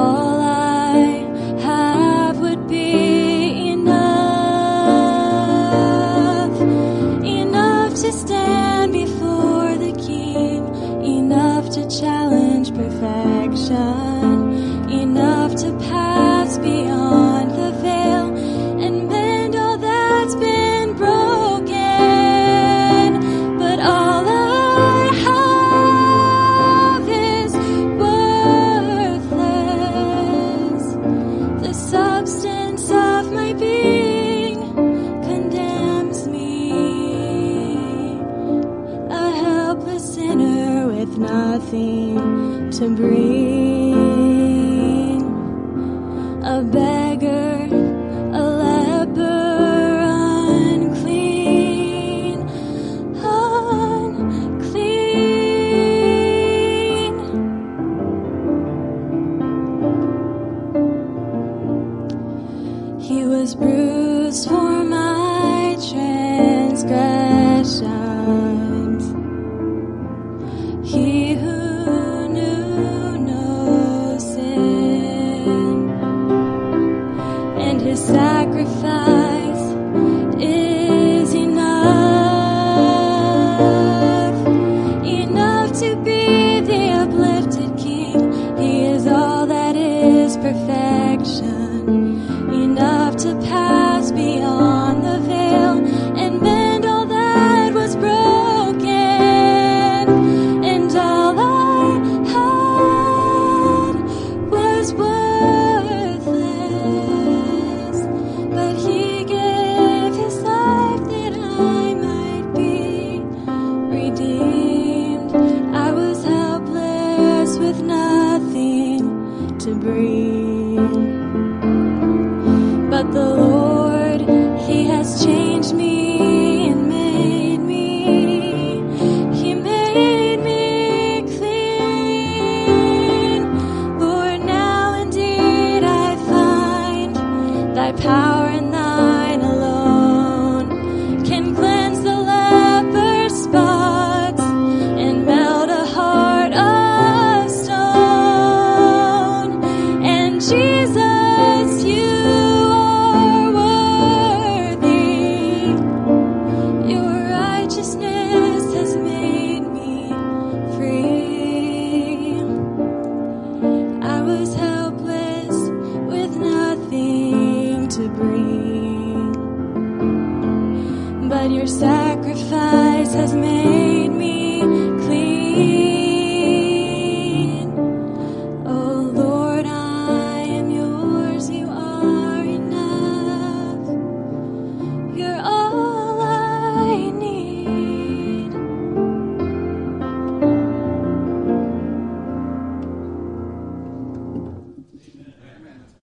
all I have would be enough, enough to stand before the King, enough to challenge perfection, enough to pass beyond the veil and mend all that's been broken. But all I have is worthless. The substance of my being condemns me, a helpless sinner with nothing to bring, a beggar, a leper, unclean, unclean. He was bruised for my transgressions. He who knew no sin, and his sacrifice is enough, enough to be the uplifted King. He is all that is perfection, enough to pass beyond the veil and mend all that was broken. And all I had was worthless, but he gave his life that I might be redeemed. I was helpless with nothing to bring, but the Lord, he has changed me and made me. He made me clean. Lord, now indeed I find thy power and thine alone can cleanse the leper's spots and melt a heart of stone. And Jesus, you